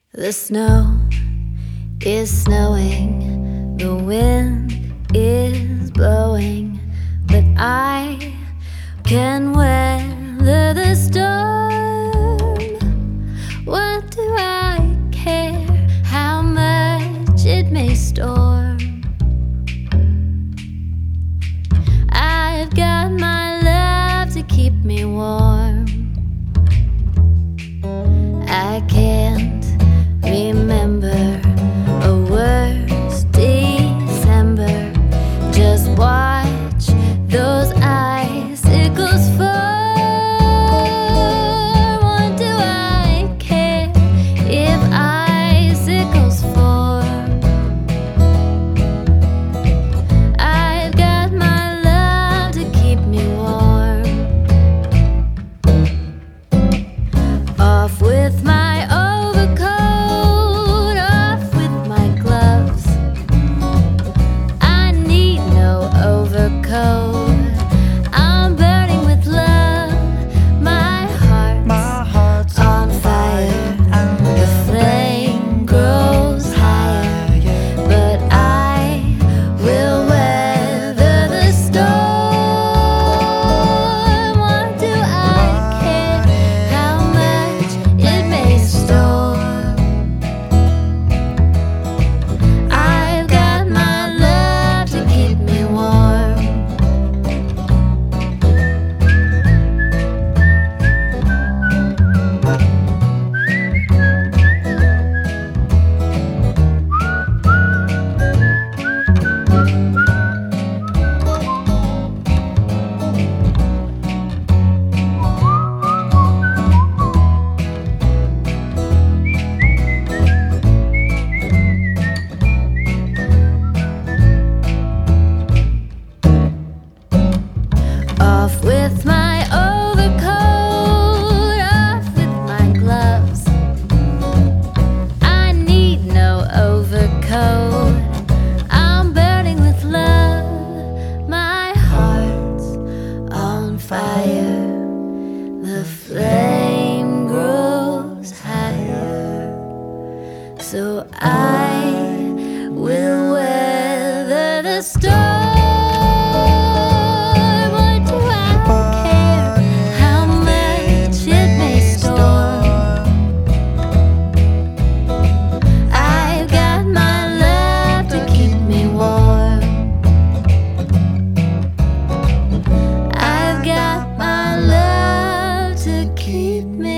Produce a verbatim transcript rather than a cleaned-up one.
The snow is snowing, the wind is blowing, but I can weather the storm. What do I care how much it may storm? I've got my love to keep me warm. I can't remember a worse December. Just watch those icicles form. What do I care if icicles form? I've got my love to keep me warm. Off with my I'm burning with love. My heart's on fire. The flame grows higher, but I will weather the storm. What do I care how much it may storm? I've got my love to keep me warm. Off with my overcoat, off with my gloves. I need no overcoat. I'm burning with love. My heart's on fire. The flame grows higher, so I will weather the storm. Keep me